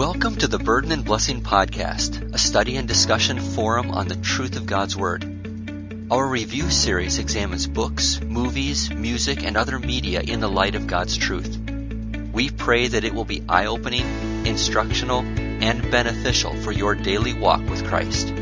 Welcome to the Burden and Blessing Podcast, a study and discussion forum on the truth of God's Word. Our review series examines books, movies, music, and other media in the light of God's truth. We pray that it will be eye-opening, instructional, and beneficial for your daily walk with Christ.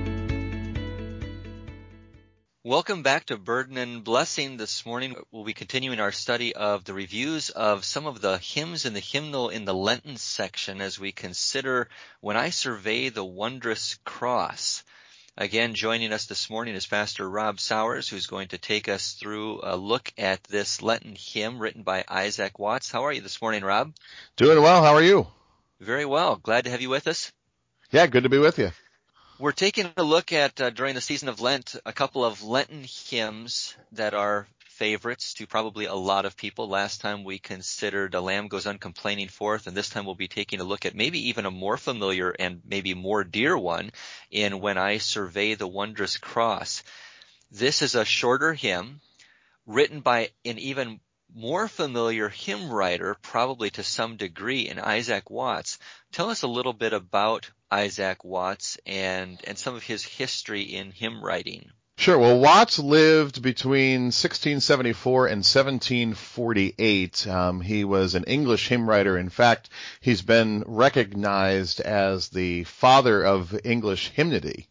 Welcome back to Burden and Blessing. This morning we'll be continuing our study of the reviews of some of the hymns in the hymnal in the Lenten section as we consider When I Survey the Wondrous Cross. Again, joining us this morning is Pastor Rob Sowers, who's going to take us through a look at this Lenten hymn written by Isaac Watts. How are you this morning, Rob? Doing well. How are you? Very well. Glad to have you with us. Yeah, good to be with you. We're taking a look at, during the season of Lent, a couple of Lenten hymns that are favorites to probably a lot of people. Last time we considered A Lamb Goes Uncomplaining Forth, and this time we'll be taking a look at maybe even a more familiar and maybe more dear one in When I Survey the Wondrous Cross. This is a shorter hymn written by an even more familiar hymn writer, probably to some degree, in Isaac Watts. Tell us a little bit about Isaac Watts and some of his history in hymn writing. Sure. Well, Watts lived between 1674 and 1748. He was an English hymn writer. In fact, he's been recognized as the father of English hymnody.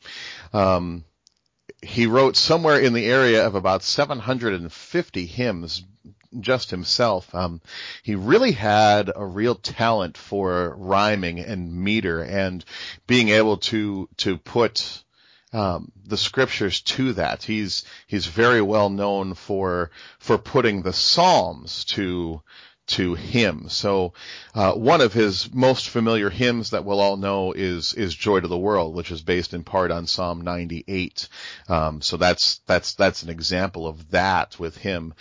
He wrote somewhere in the area of about 750 hymns just himself. He really had a real talent for rhyming and meter and being able to put the scriptures to that. He's very well known for putting the Psalms to hymns. So one of his most familiar hymns that we'll all know is Joy to the World, which is based in part on Psalm 98. So that's an example of that with him.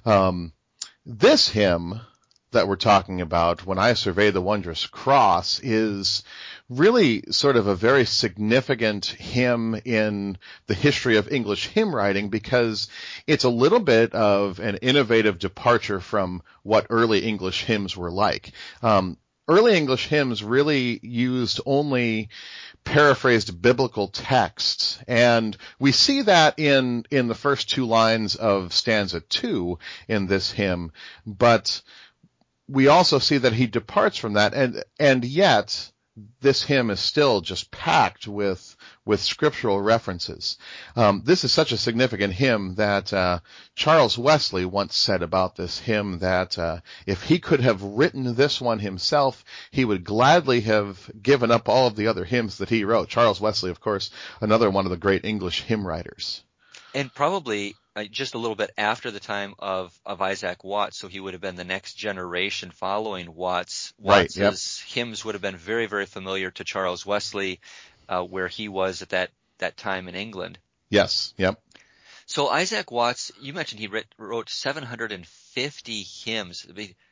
This hymn that we're talking about, When I Survey the Wondrous Cross, is really sort of a very significant hymn in the history of English hymn writing because it's a little bit of an innovative departure from what early English hymns were like. Early English hymns really used only paraphrased biblical texts, and we see that in the first two lines of stanza 2 in this hymn, but we also see that he departs from that, and yet this hymn is still just packed with scriptural references. This is such a significant hymn that Charles Wesley once said about this hymn that if he could have written this one himself, he would gladly have given up all of the other hymns that he wrote. Charles Wesley, of course, another one of the great English hymn writers. And probably just a little bit after the time of Isaac Watts, so he would have been the next generation following Watts. Right, yep. Watts's hymns would have been very, very familiar to Charles Wesley, where he was at that time in England. Yes, yep. So Isaac Watts, you mentioned he wrote 750 hymns.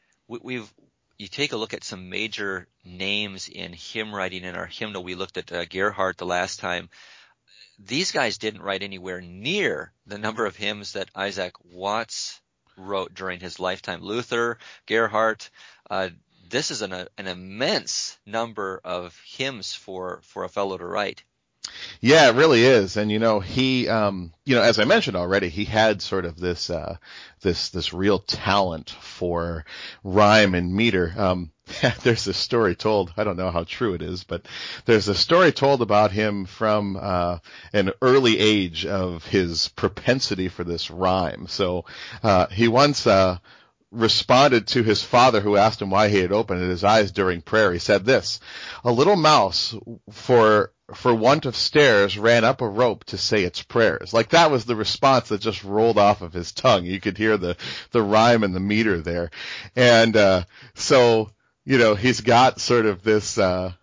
You take a look at some major names in hymn writing in our hymnal. We looked at Gerhardt the last time. These guys didn't write anywhere near the number of hymns that Isaac Watts wrote during his lifetime. Luther, Gerhardt, this is an immense number of hymns for a fellow to write. Yeah, it really is. And he as I mentioned already, he had sort of this real talent for rhyme and meter. There's a story told, I don't know how true it is, but there's a story told about him from an early age of his propensity for this rhyme. So he once responded to his father, who asked him why he had opened his eyes during prayer. He said this: "A little mouse for want of stairs ran up a rope to say its prayers." Like, that was the response that just rolled off of his tongue. You could hear the rhyme and the meter there. And so he's got sort of this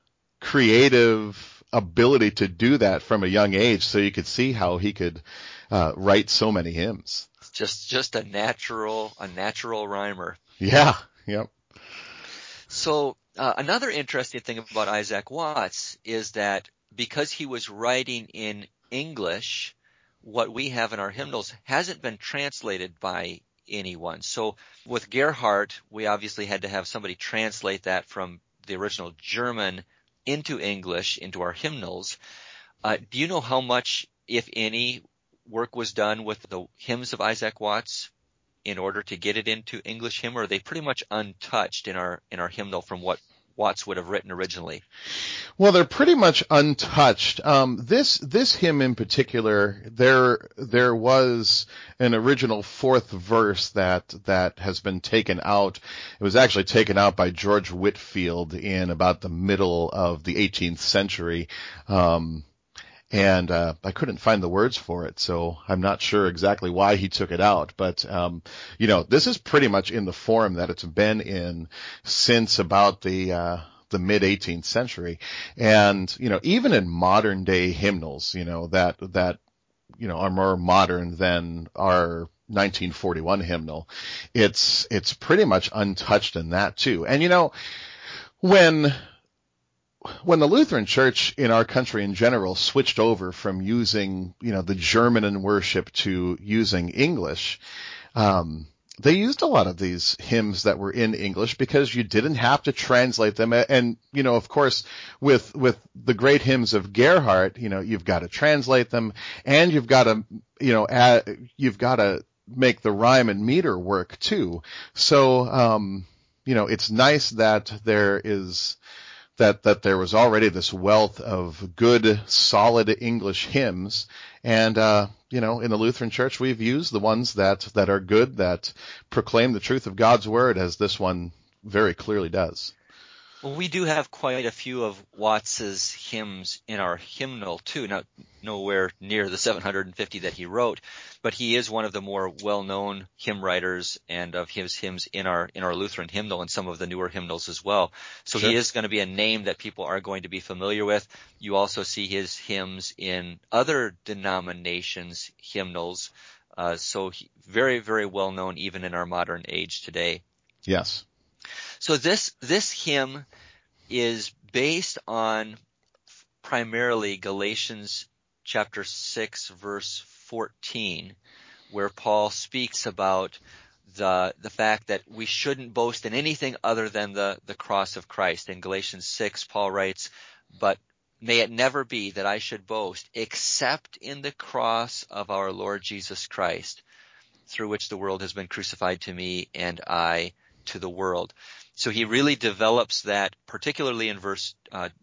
creative ability to do that from a young age, so you could see how he could write so many hymns. Just a natural rhymer. Yeah, yep. So another interesting thing about Isaac Watts is that because he was writing in English, what we have in our hymnals hasn't been translated by anyone. So with Gerhardt, we obviously had to have somebody translate that from the original German into English, into our hymnals. Do you know how much, if any, work was done with the hymns of Isaac Watts in order to get it into English hymn, or are they pretty much untouched in our hymnal from what Watts would have written originally? Well, they're pretty much untouched. This hymn in particular, there was an original fourth verse that has been taken out. It was actually taken out by George Whitefield in about the middle of the 18th century. And I couldn't find the words for it, so I'm not sure exactly why he took it out. But this is pretty much in the form that it's been in since about the mid 18th century. And even in modern day hymnals, that are more modern than our 1941 hymnal, it's pretty much untouched in that too. And when the Lutheran Church in our country in general switched over from using, the German in worship to using English, they used a lot of these hymns that were in English because you didn't have to translate them. And, of course, with the great hymns of Gerhardt, you've got to translate them, and you've got to, you've got to make the rhyme and meter work too. So, it's nice that there is that there was already this wealth of good, solid English hymns. And, in the Lutheran Church, we've used the ones that are good, that proclaim the truth of God's word, as this one very clearly does. Well, we do have quite a few of Watts's hymns in our hymnal too. Now, nowhere near the 750 that he wrote, but he is one of the more well-known hymn writers, and of his hymns in our Lutheran hymnal and some of the newer hymnals as well. So Sure. He is going to be a name that people are going to be familiar with. You also see his hymns in other denominations' hymnals. So very, very well known even in our modern age today. Yes. So this hymn is based on primarily Galatians chapter 6 verse 14, where Paul speaks about the fact that we shouldn't boast in anything other than the cross of Christ. In Galatians 6, Paul writes, "But may it never be that I should boast except in the cross of our Lord Jesus Christ, through which the world has been crucified to me and I to the world." So he really develops that, particularly in verse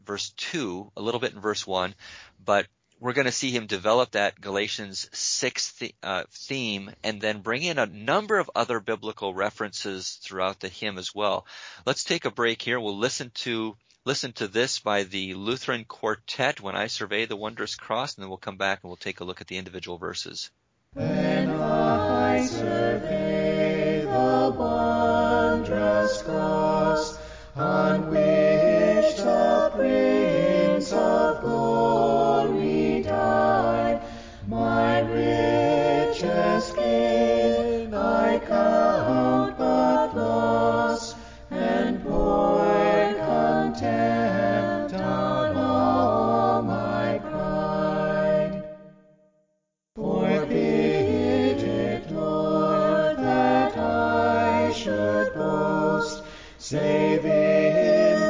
2, a little bit in verse 1, but we're going to see him develop that Galatians 6 theme, and then bring in a number of other biblical references throughout the hymn as well. Let's take a break here. We'll listen to this by the Lutheran Quartet, "When I Survey the Wondrous Cross," and then we'll come back and we'll take a look at the individual verses. When I survey the wondrous cross, on which the Prince of Glory died, my richest gain I count but loss, and pour contempt on all my pride. Forbid it, Lord, that I should boast, save in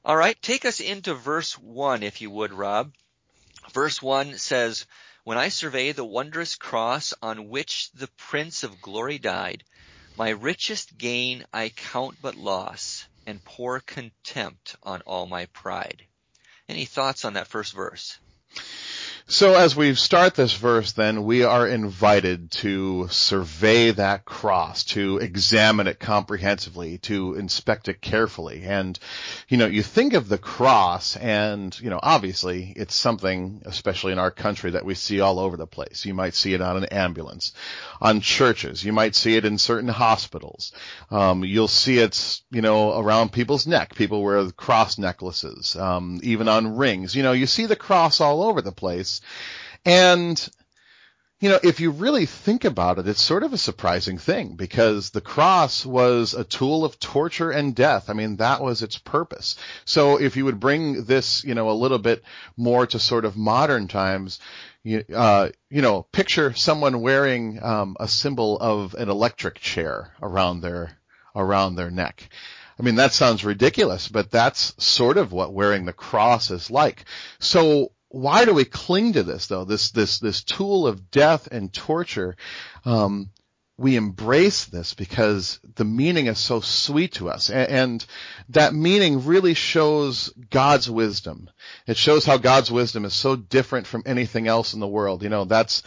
All right, take us into verse 1, if you would, Rob. Verse 1 says, "When I survey the wondrous cross on which the Prince of Glory died, my richest gain I count but loss, and pour contempt on all my pride." Any thoughts on that first verse? So as we start this verse, then, we are invited to survey that cross, to examine it comprehensively, to inspect it carefully. And, you think of the cross and, obviously it's something, especially in our country, that we see all over the place. You might see it on an ambulance, on churches. You might see it in certain hospitals. You'll see it, around people's neck. People wear cross necklaces, even on rings. You see the cross all over the place. And, if you really think about it, it's sort of a surprising thing, because the cross was a tool of torture and death. I mean, that was its purpose. So if you would bring this, a little bit more to sort of modern times, picture someone wearing a symbol of an electric chair around their neck. I mean, that sounds ridiculous, but that's sort of what wearing the cross is like. So why do we cling to this, though? This tool of death and torture. We embrace this because the meaning is so sweet to us. And that meaning really shows God's wisdom. It shows how God's wisdom is so different from anything else in the world. That's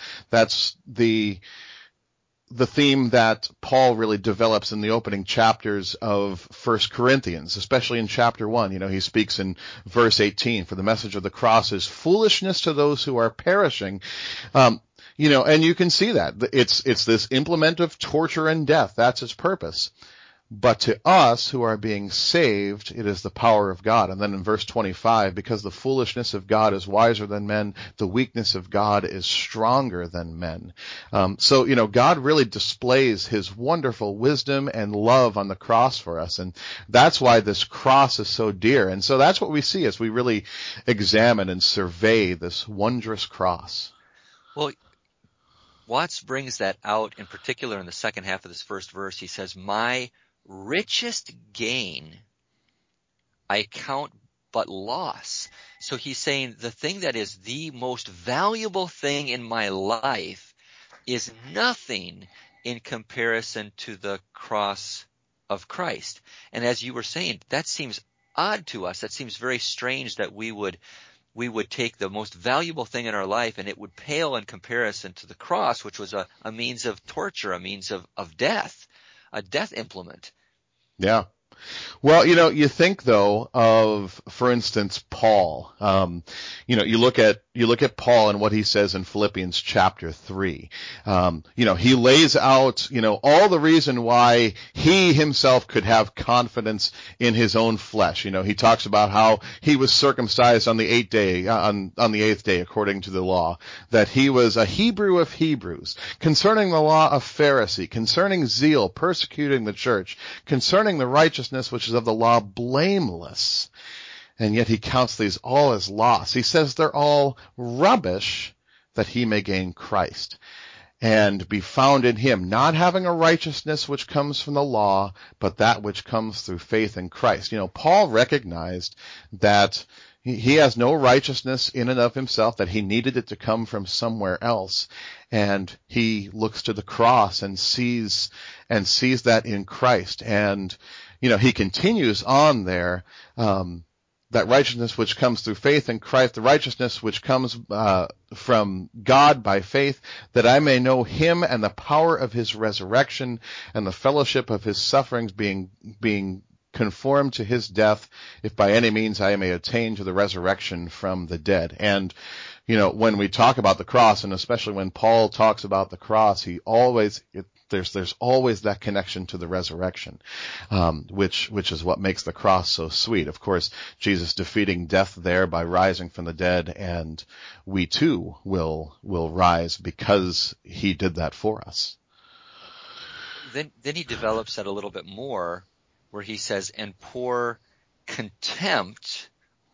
the theme that Paul really develops in the opening chapters of 1 Corinthians, especially in chapter 1. He speaks in verse 18, "For the message of the cross is foolishness to those who are perishing." And you can see that. It's this implement of torture and death. That's its purpose. But to us who are being saved, it is the power of God. And then in verse 25, "Because the foolishness of God is wiser than men, the weakness of God is stronger than men." So God really displays his wonderful wisdom and love on the cross for us. And that's why this cross is so dear. And so that's what we see as we really examine and survey this wondrous cross. Well, Watts brings that out in particular in the second half of this first verse. He says, "My richest gain I count but loss." So he's saying the thing that is the most valuable thing in my life is nothing in comparison to the cross of Christ. And as you were saying, that seems odd to us. That seems very strange that we would take the most valuable thing in our life and it would pale in comparison to the cross, which was a means of torture, a means of death, a death implement. Yeah. Well, you think though of, for instance, Paul. You look at Paul and what he says in Philippians chapter 3. He lays out, all the reason why he himself could have confidence in his own flesh. He talks about how he was circumcised on the eighth day, on the eighth day, according to the law, that he was a Hebrew of Hebrews, concerning the law of Pharisee, concerning zeal, persecuting the church, concerning the righteousness which is of the law, blameless. And yet he counts these all as loss. He says they're all rubbish that he may gain Christ and be found in him, not having a righteousness which comes from the law, but that which comes through faith in Christ. Paul recognized that he has no righteousness in and of himself, that he needed it to come from somewhere else. And he looks to the cross and sees that in Christ. And he continues on there, that righteousness which comes through faith in Christ, the righteousness which comes from God by faith, that I may know him and the power of his resurrection and the fellowship of his sufferings, being conformed to his death, if by any means I may attain to the resurrection from the dead. And when we talk about the cross, and especially when Paul talks about the cross, there's always that connection to the resurrection, which is what makes the cross so sweet. Of course, Jesus defeating death there by rising from the dead, and we too will rise because he did that for us. Then he develops that a little bit more, where he says, "And pour contempt,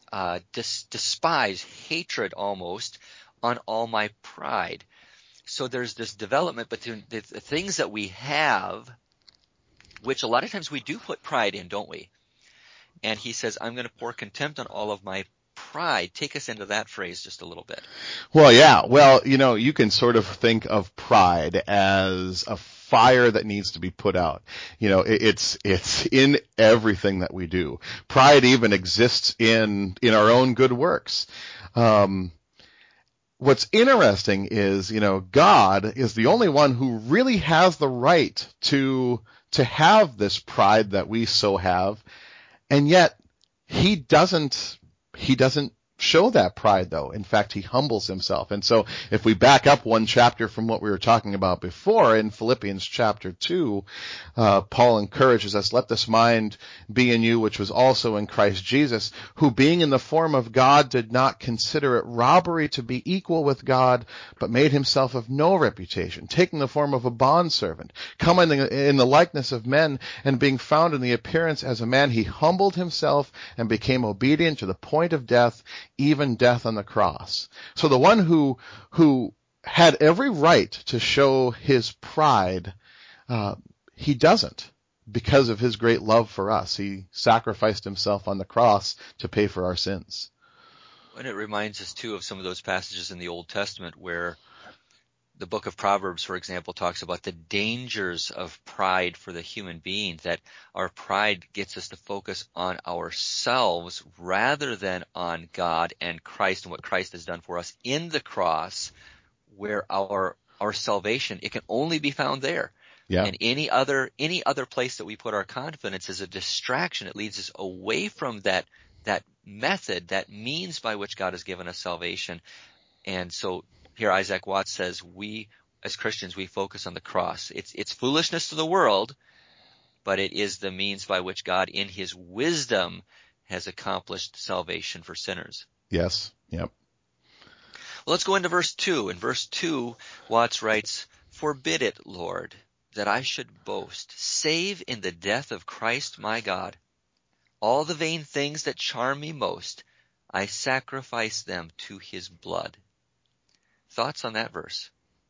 despise, hatred almost, on all my pride." So there's this development between the things that we have, which a lot of times we do put pride in, don't we? and he says, I'm going to pour contempt on all of my pride. Take us into that phrase just a little bit. Well, yeah. Well, you can sort of think of pride as a fire that needs to be put out. It's in everything that we do. Pride even exists in our own good works. What's interesting is, God is the only one who really has the right to have this pride that we so have, and yet he doesn't show that pride, though. In fact, he humbles himself. And so if we back up one chapter from what we were talking about before, in Philippians chapter 2, Paul encourages us, let this mind be in you, which was also in Christ Jesus, who being in the form of God did not consider it robbery to be equal with God, but made himself of no reputation, taking the form of a bondservant, coming in the likeness of men, and being found in the appearance as a man, he humbled himself and became obedient to the point of death, even death on the cross. So the one who had every right to show his pride, he doesn't, because of his great love for us. He sacrificed himself on the cross to pay for our sins. And it reminds us too of some of those passages in the Old Testament where the book of Proverbs, for example, talks about the dangers of pride for the human being, that our pride gets us to focus on ourselves rather than on God and Christ and what Christ has done for us in the cross, where our salvation, it can only be found there. Yeah. And any other place that we put our confidence is a distraction. It leads us away from that method, that means by which God has given us salvation. And so here Isaac Watts says, we as Christians, we focus on the cross. It's foolishness to the world, but it is the means by which God in his wisdom has accomplished salvation for sinners. Yes. Yep. Well, let's go into verse 2. In verse 2, Watts writes, "Forbid it, Lord, that I should boast, save in the death of Christ my God. All the vain things that charm me most, I sacrifice them to his blood." Thoughts on that verse?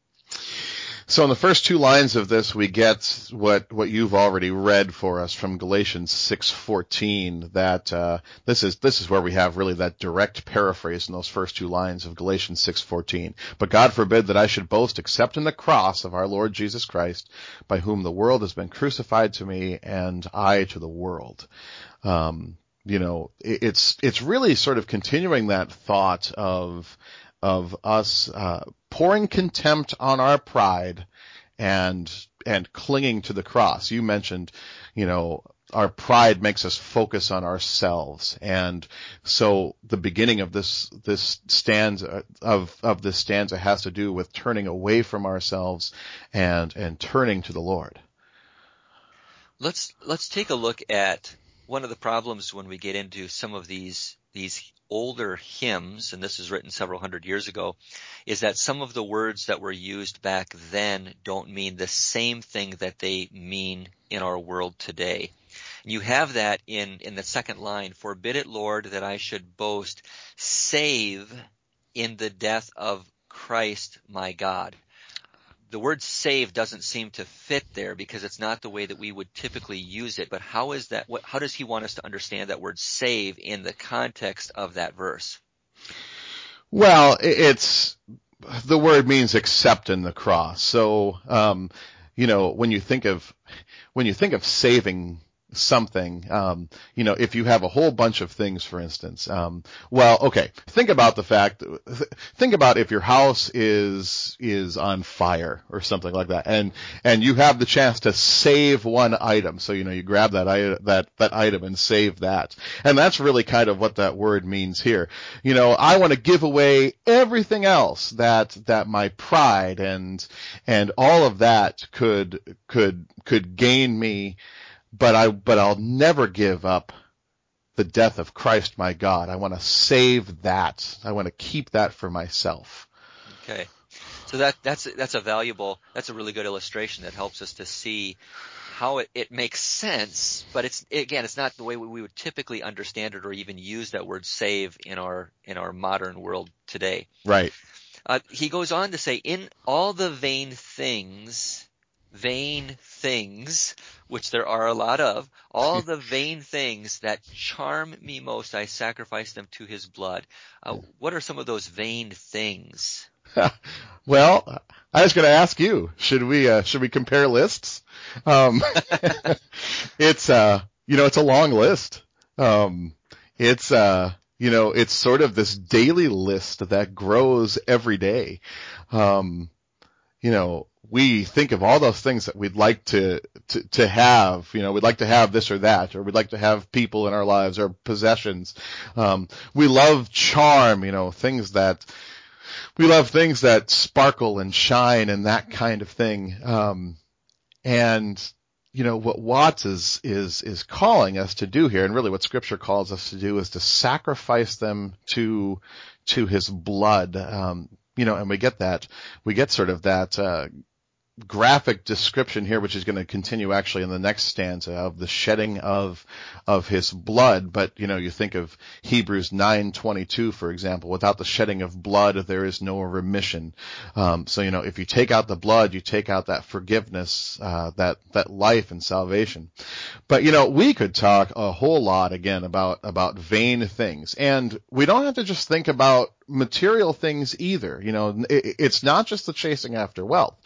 So in the first two lines of this, we get what you've already read for us from Galatians 6:14. That this is where we have really that direct paraphrase in those first two lines of Galatians 6:14. "But God forbid that I should boast except in the cross of our Lord Jesus Christ, by whom the world has been crucified to me, and I to the world." It's really sort of continuing that thought of us pouring contempt on our pride and clinging to the cross. You mentioned, our pride makes us focus on ourselves, and so the beginning of this stanza of this stanza has to do with turning away from ourselves and turning to the Lord. Let's take a look at one of the problems when we get into some of these older hymns, and this is written several hundred years ago, is that some of the words that were used back then don't mean the same thing that they mean in our world today. And you have that in the second line, "Forbid it, Lord, that I should boast, save in the death of Christ my God." The word "save" doesn't seem to fit there because it's not the way that we would typically use it. But how is that? How does he want us to understand that word "save" in the context of that verse? Well, it's the word means accept in the cross. So, when you think of saving something, if you have a whole bunch of things, for instance, think about if your house is on fire or something like that, and you have the chance to save one item. So, you grab that item and save that. And that's really kind of what that word means here. I want to give away everything else that my pride and all of that could gain me. But I'll never give up the death of Christ my God. I want to save that. I want to keep that for myself. Okay. So that's a really good illustration that helps us to see how it makes sense, but it's not the way we would typically understand it or even use that word "save" in our modern world today. Right. He goes on to say, "In all the vain things vain things, which there are a lot of, all the vain things that charm me most, I sacrifice them to his blood. What are some of those vain things? Well, I was going to ask you, should we compare lists? It's it's a long list. It's sort of this daily list that grows every day. We think of all those things that we'd like to have. We'd like to have this or that, or we'd like to have people in our lives or possessions. We love charm, we love things that sparkle and shine and that kind of thing. What Watts is calling us to do here, and really what Scripture calls us to do, is to sacrifice them to his blood. And we get sort of that graphic description here, which is going to continue actually in the next stanza, of the shedding of his blood. But, you think of Hebrews 9:22, for example, without the shedding of blood, there is no remission. If you take out the blood, you take out that forgiveness, that life and salvation. But, we could talk a whole lot again about vain things, and we don't have to just think about material things either. It's not just the chasing after wealth.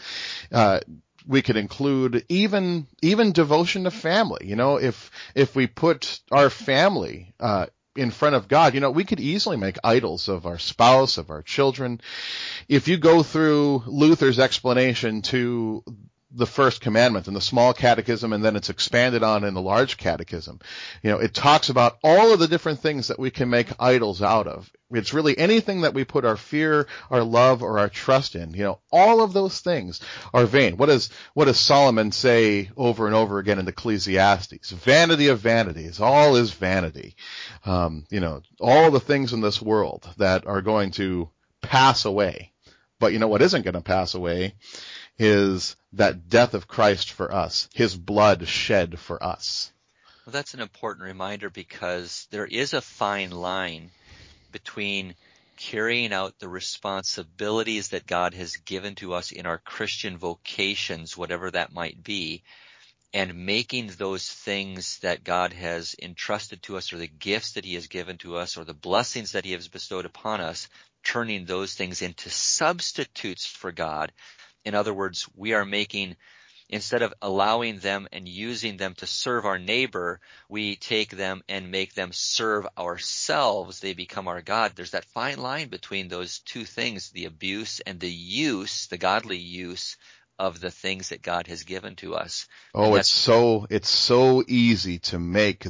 We could include even devotion to family. If we put our family in front of God, we could easily make idols of our spouse, of our children. If you go through Luther's explanation to the first commandment in the small catechism, and then it's expanded on in the large catechism, it talks about all of the different things that we can make idols out of. It's really anything that we put our fear, our love, or our trust in. All of those things are vain. What does Solomon say over and over again in Ecclesiastes? Vanity of vanities. All is vanity. All the things in this world that are going to pass away. But what isn't going to pass away is that death of Christ for us, his blood shed for us. Well, that's an important reminder, because there is a fine line between carrying out the responsibilities that God has given to us in our Christian vocations, whatever that might be, and making those things that God has entrusted to us, or the gifts that he has given to us, or the blessings that he has bestowed upon us, turning those things into substitutes for God. In other words, we are making, instead of allowing them and using them to serve our neighbor, we take them and make them serve ourselves. They become our God. There's that fine line between those two things, the abuse and the use, the godly use of the things that God has given to us. Oh, it's so easy to make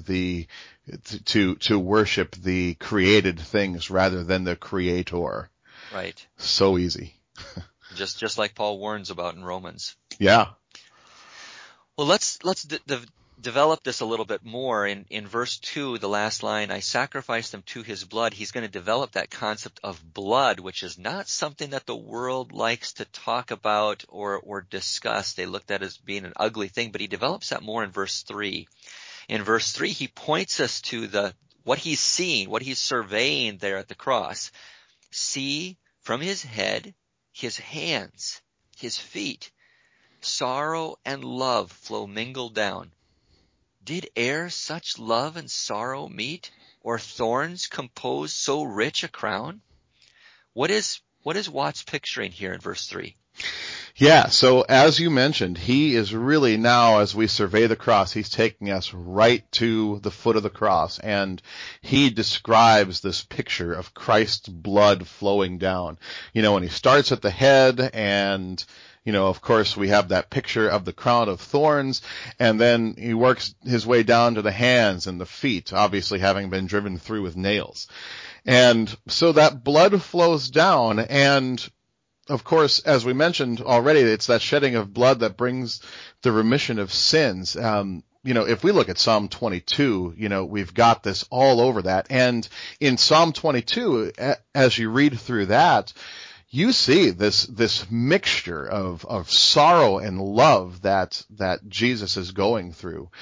to worship the created things rather than the creator. Right. So easy. Just like Paul warns about in Romans. Yeah. Well, let's develop this a little bit more. In verse 2, the last line, I sacrifice them to his blood. He's going to develop that concept of blood, which is not something that the world likes to talk about or discuss. They looked at it as being an ugly thing, but he develops that more in verse 3. In verse 3, he points us to what he's seeing, what he's surveying there at the cross. See from his head, his hands, his feet, sorrow and love flow mingled down. Did e'er such love and sorrow meet, or thorns compose so rich a crown? What is Watts picturing here in verse 3? Yeah, so as you mentioned, he is really now, as we survey the cross, he's taking us right to the foot of the cross, and he describes this picture of Christ's blood flowing down. And he starts at the head, and of course, we have that picture of the crown of thorns, and then he works his way down to the hands and the feet, obviously having been driven through with nails. And so that blood flows down, and of course, as we mentioned already, it's that shedding of blood that brings the remission of sins. If we look at Psalm 22, we've got this all over that. And in Psalm 22, as you read through that, you see this mixture of sorrow and love that Jesus is going through.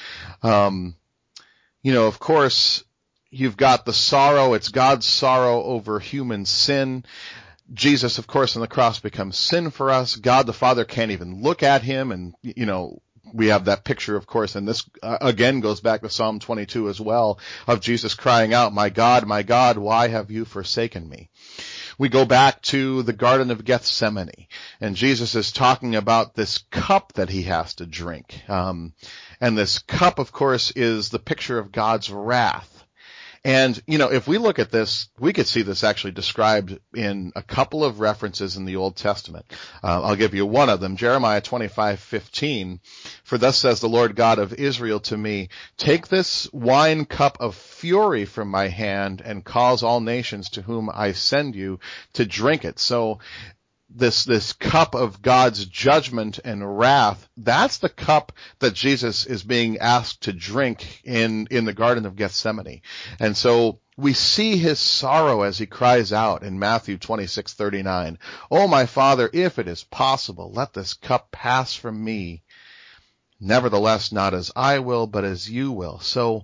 Of course, you've got the sorrow. It's God's sorrow over human sin. Jesus, of course, on the cross becomes sin for us. God the Father can't even look at him. And, we have that picture, of course, and this again goes back to Psalm 22 as well, of Jesus crying out, my God, why have you forsaken me? We go back to the Garden of Gethsemane, and Jesus is talking about this cup that he has to drink. And this cup, of course, is the picture of God's wrath. And, if we look at this, we could see this actually described in a couple of references in the Old Testament. I'll give you one of them, Jeremiah 25:15. For thus says the Lord God of Israel to me, take this wine cup of fury from my hand and cause all nations to whom I send you to drink it. So this cup of God's judgment and wrath, that's the cup that Jesus is being asked to drink in the Garden of Gethsemane. And so we see his sorrow as he cries out in Matthew 26:39. Oh, my Father, if it is possible, let this cup pass from me. Nevertheless, not as I will, but as you will. So,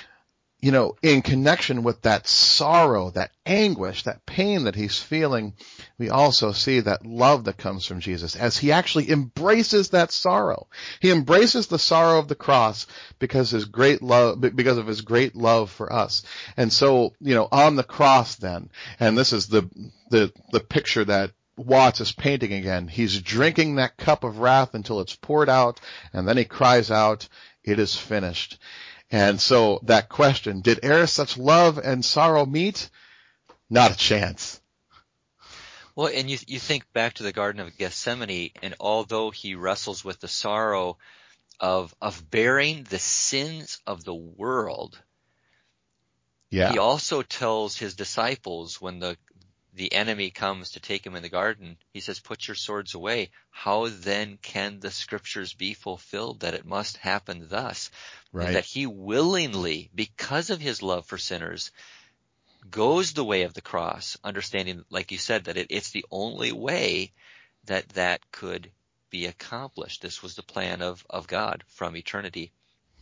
in connection with that sorrow, that anguish, that pain that he's feeling, we also see that love that comes from Jesus as he actually embraces that sorrow. He embraces the sorrow of the cross because of his great love for us. And so, on the cross then, and this is the picture that Watts is painting again. He's drinking that cup of wrath until it's poured out, and then he cries out, it is finished. And so that question, did e'er such love and sorrow meet? Not a chance. Well, and you think back to the Garden of Gethsemane, and although he wrestles with the sorrow of bearing the sins of the world, he also tells his disciples when the enemy comes to take him in the garden, he says, put your swords away. How then can the scriptures be fulfilled that it must happen thus? Right. And that he willingly, because of his love for sinners, goes the way of the cross, understanding, like you said, that it's the only way that could be accomplished. This was the plan of God from eternity.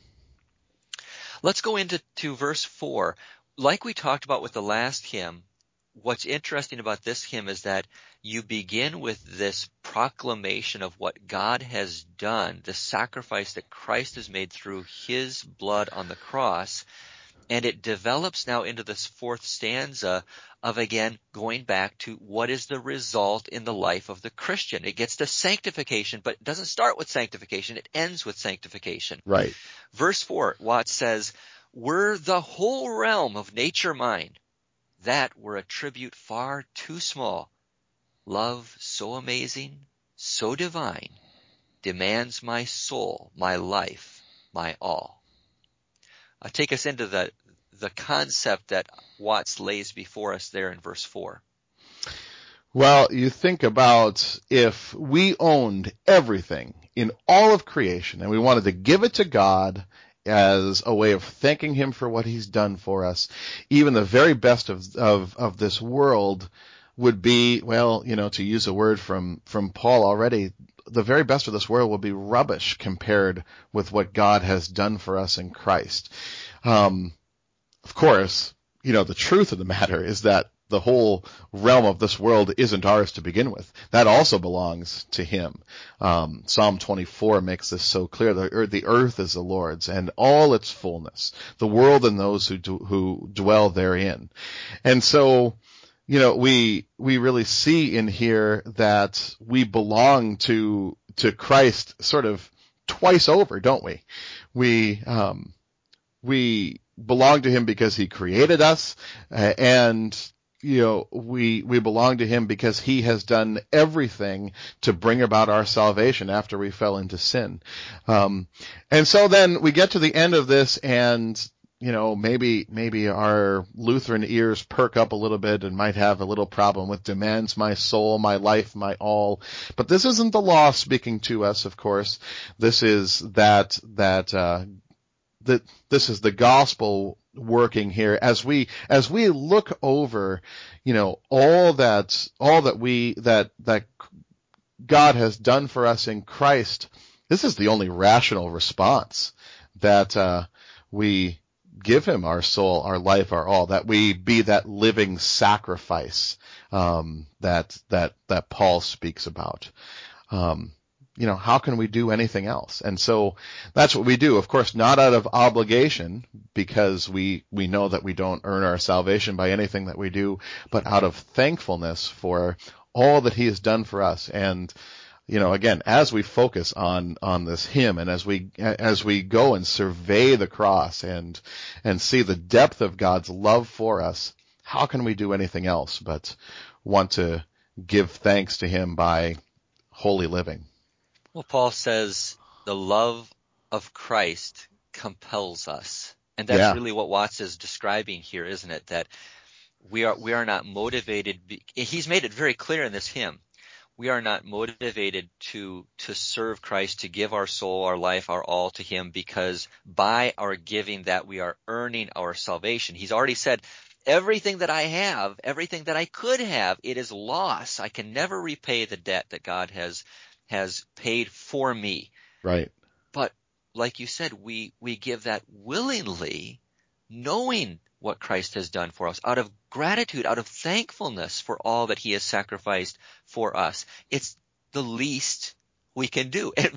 Let's go into verse 4. Like we talked about with the last hymn, what's interesting about this hymn is that you begin with this proclamation of what God has done, the sacrifice that Christ has made through his blood on the cross, and it develops now into this fourth stanza of, again, going back to what is the result in the life of the Christian. It gets to sanctification, but it doesn't start with sanctification. It ends with sanctification. Right. Verse 4, Watts says, were the whole realm of nature mine, that were a tribute far too small. Love so amazing, so divine, demands my soul, my life, my all. Take us into the concept that Watts lays before us there in verse 4. Well, you think about if we owned everything in all of creation and we wanted to give it to God as a way of thanking him for what he's done for us, even the very best of this world would be, well, to use a word from Paul already, the very best of this world will be rubbish compared with what God has done for us in Christ. Of course, the truth of the matter is that the whole realm of this world isn't ours to begin with. That also belongs to him. Psalm 24 makes this so clear. The earth is the Lord's and all its fullness, the world and those who dwell therein. And so, we really see in here that we belong to Christ sort of twice over, don't we? We belong to him because he created us, and we belong to him because he has done everything to bring about our salvation after we fell into sin. And so then we get to the end of this, and maybe our Lutheran ears perk up a little bit and might have a little problem with demands my soul, my life, my all. But this isn't the law speaking to us, of course. This is this is the gospel working here as we look over, all that God has done for us in Christ. This is the only rational response that we give him our soul, our life, our all, that we be that living sacrifice that Paul speaks about. How can we do anything else? And so that's what we do. Of course, not out of obligation, because we know that we don't earn our salvation by anything that we do, but out of thankfulness for all that he has done for us. And, again, as we focus on this hymn, and as we go and survey the cross and see the depth of God's love for us, how can we do anything else but want to give thanks to him by holy living? Well, Paul says the love of Christ compels us. And that's really what Watts is describing here, isn't it? That we are not motivated. He's made it very clear in this hymn. We are not motivated to serve Christ, to give our soul, our life, our all to him, because by our giving that we are earning our salvation. He's already said, everything that I have, everything that I could have, it is loss. I can never repay the debt that God has paid for me. Right. But like you said, we give that willingly, knowing what Christ has done for us, out of gratitude, out of thankfulness for all that he has sacrificed for us. It's the least we can do. And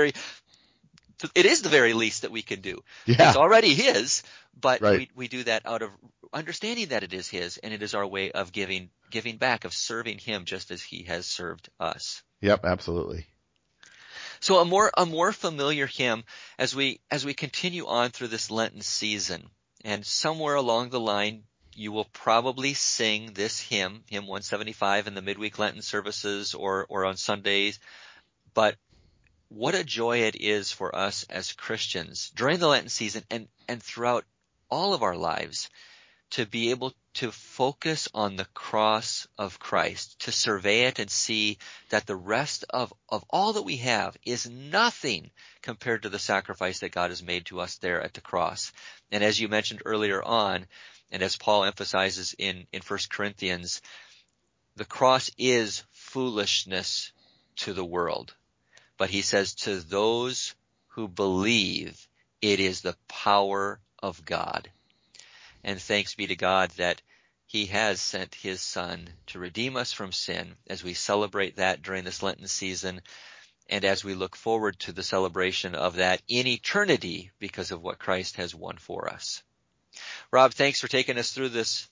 it is the very least that we can do. Yeah. It's already his, but right. we do that out of understanding that it is his, and it is our way of giving back, of serving him just as he has served us. Yep, absolutely. So a more familiar hymn as we continue on through this Lenten season, and somewhere along the line you will probably sing this hymn 175 in the midweek Lenten services or on Sundays. But what a joy it is for us as Christians during the Lenten season and throughout all of our lives to be able to focus on the cross of Christ, to survey it and see that the rest of all that we have is nothing compared to the sacrifice that God has made to us there at the cross. And as you mentioned earlier on, and as Paul emphasizes in 1 Corinthians, the cross is foolishness to the world. But he says to those who believe, it is the power of God. And thanks be to God that he has sent his Son to redeem us from sin, as we celebrate that during this Lenten season, and as we look forward to the celebration of that in eternity because of what Christ has won for us. Rob, thanks for taking us through this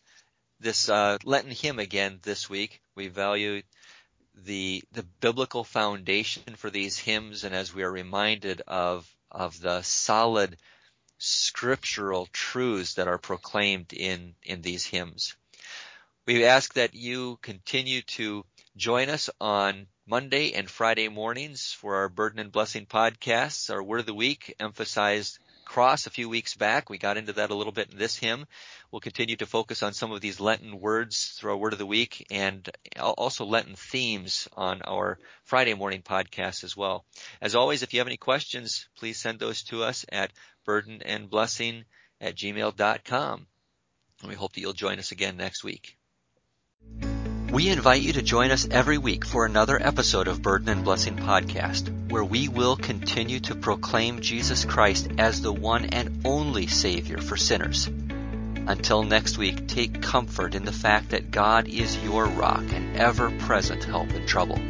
Lenten hymn again this week. We value the biblical foundation for these hymns, and as we are reminded of the solid scriptural truths that are proclaimed in these hymns. We ask that you continue to join us on Monday and Friday mornings for our Burden and Blessing podcasts. Our Word of the Week emphasized cross a few weeks back. We got into that a little bit in this hymn. We'll continue to focus on some of these Lenten words through our Word of the Week, and also Lenten themes on our Friday morning podcast as well. As always, if you have any questions, please send those to us at burdenandblessing@gmail.com. And we hope that you'll join us again next week. We invite you to join us every week for another episode of Burden and Blessing Podcast, where we will continue to proclaim Jesus Christ as the one and only Savior for sinners. Until next week, take comfort in the fact that God is your rock and ever-present help in trouble.